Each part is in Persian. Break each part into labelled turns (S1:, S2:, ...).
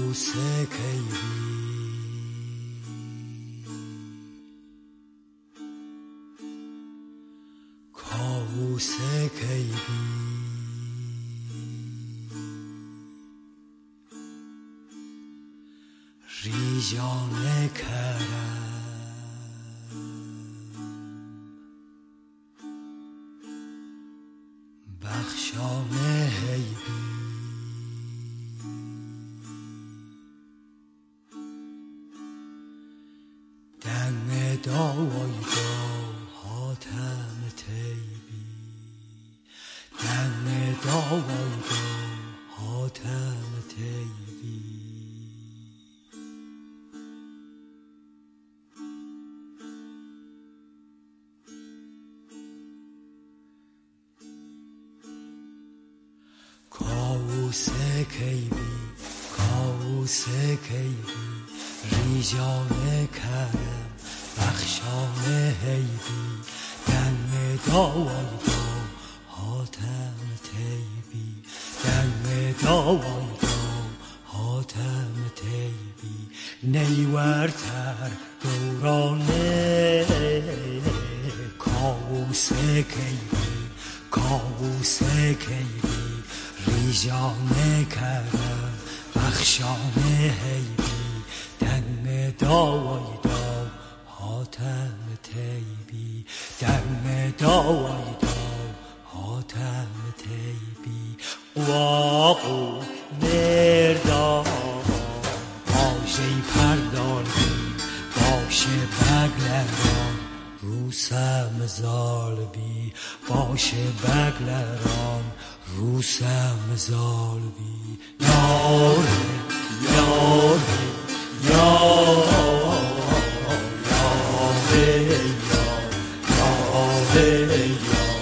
S1: ریجان کرم بخشان حیبی دم داوای دا حاتم تیبی دم داوای دا حاتم تیبی کاوسه کیبی کاوسه کیبی ریجان کرم بخشان حیبی دم داوای دا حاتم تیبی دم داوای دا حاتم تیبی نیورتر دورانه کاوسه کیبی کاوسه کیبی ریجان کرم بخشان حیبی دم داوای دا حاتم تیبی دم داوای دا حاتم تیبی واقو مردان باشه پردالبی باشه بگلران روسم زالبی باشه بگلران روسم زالبی یاره یاره یاره یاره یاره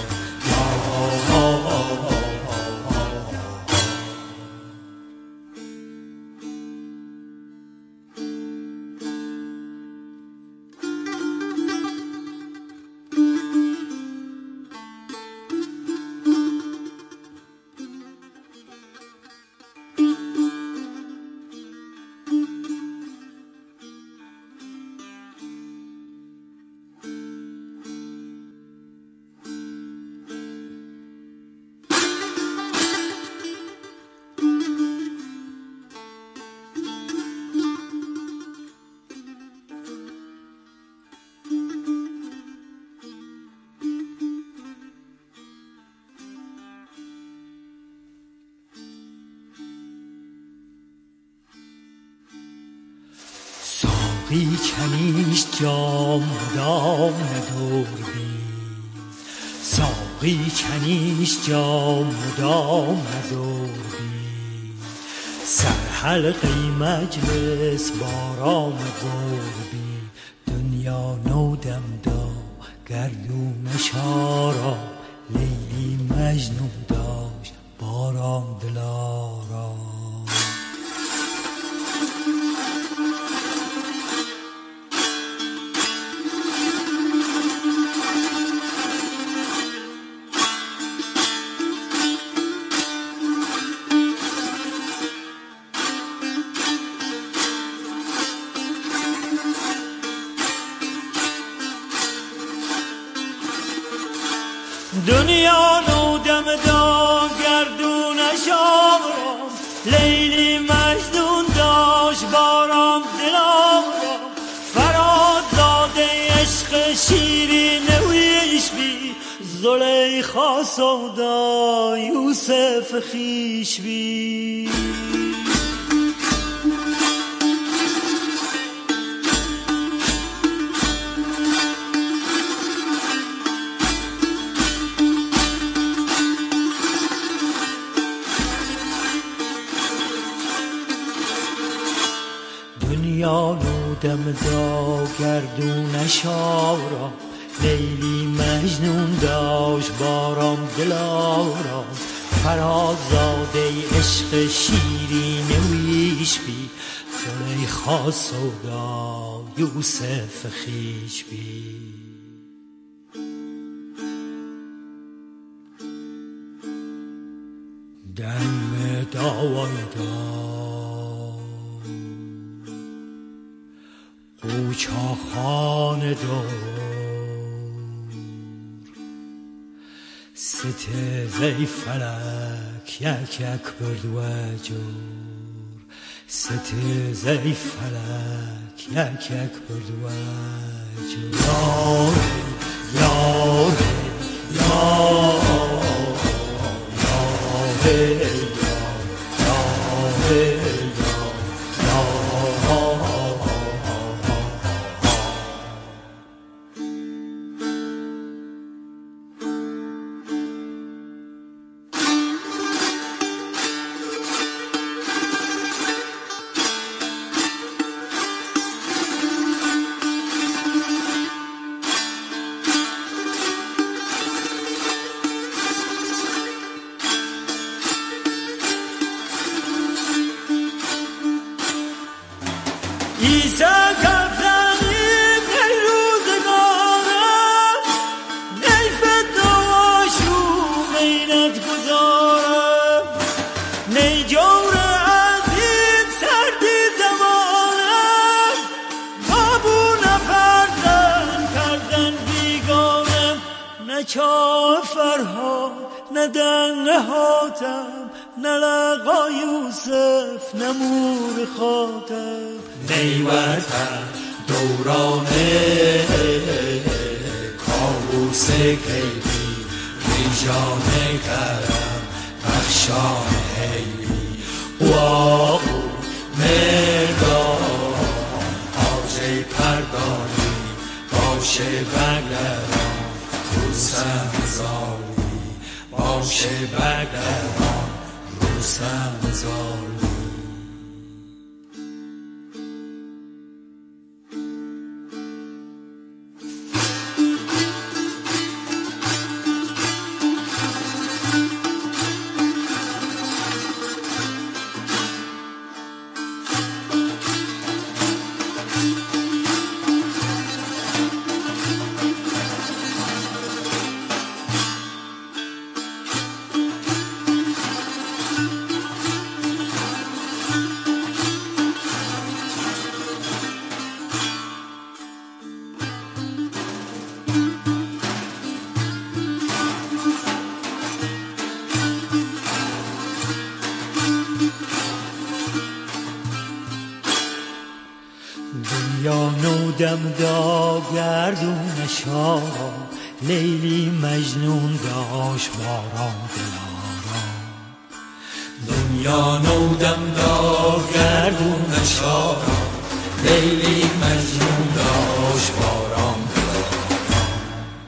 S1: ساقی کنیش جام دام ندور بی ساقی کنیش جام دام ندور بی سر حلقی مجلس بارام بور بی دنیا نودم دا گردون شارا لیلی مجنون داشت بارام دلارا دنیا نودم دا گردونش آورم لیلی مجنون داشت بارم دلارم فراد زاده عشق شیرین ویش بی زلیخا سودا یوسف خیش بی دنیا نودم دا گردونش آورم لیلی مجنون داشت بارم دلارم فرازاده عشق شیرین ویش بی زلیخا سودا یوسف خیش بی دم داوای دا چاخان دور ستیزه فلک یک یک برد و جور ستیزه فلک یک یک برد و جور یار یار ایسا کفتنیم نی روزگارم نی فتنواشو مینت گذارم نی جور عزیز سردی زمانم بابو نپردن کردن بیگانم نه چاه فرهاد نه دنگ حاتم نه لقا یوسف نه مور خاتم نیوتن دوران کابوس کیبی ریجان کرم بخشان حیبی واقو مردان آجه پردانی باشه بگران روسم زالی باشه بگران روسم زالی دنیا نودم دا گردون شارم لیلی مجنون داشت باران دلارم دنیا نودم دا گردون شارم لیلی مجنون داشت باران دلارم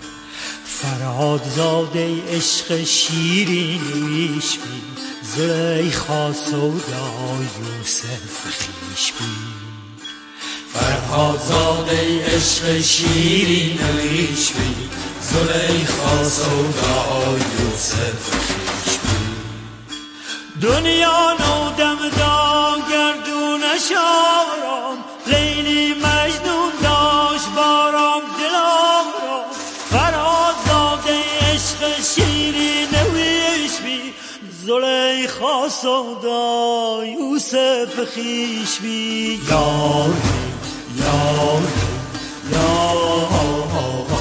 S1: فرهادزاده عشق شیرین ویش بی زلیخا سودا یوسف خویش بی فرهادزاده عشق شیرین ویش بی زلیخا سودا یوسف خویش بی دنیا نودم دا گردون شارم لیلی مجنون داشت بارم دلم را فرهادزاده عشق شیرین ویش بی زلیخا سودا یوسف خویش بی یار یار یار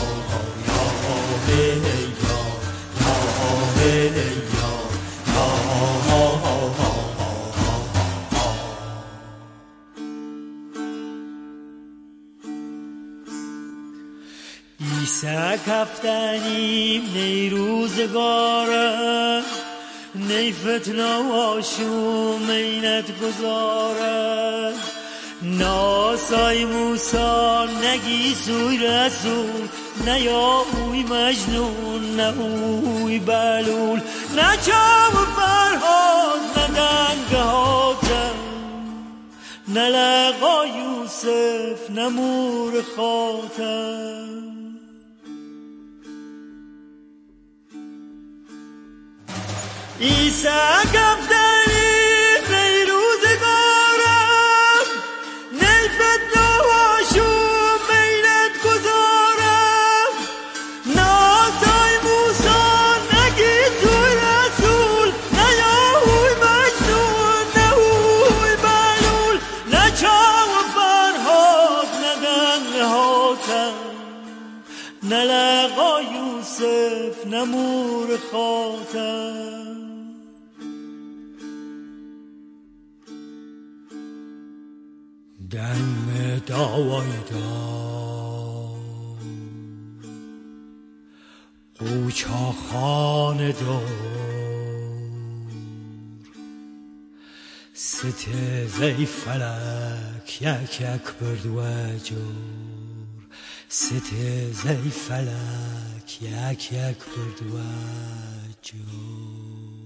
S1: ایسا کفتنیم نی روزگارم نی فتنه و شومینت گذارم ناسای موسا نگی سوی رسول نه یا اوی مجنون نه اوی بلول نه چام فرهاد نه دنگ حاتم نه لقا یوسف نه مور خاتم ایسا کفتنی نی روزگارم نی فتنه و شومینت گذارم ناسای موسا نگی سوی رسول نه یا اوی مجنون نه اوی بلول نه چام فرهاد نه دنگ نه لقا یوسف نه مور خاتم. دم داوای دا قوچا خان دور سته زی فلک یک یک برد و جور سته زی فلک یک یک برد و جور.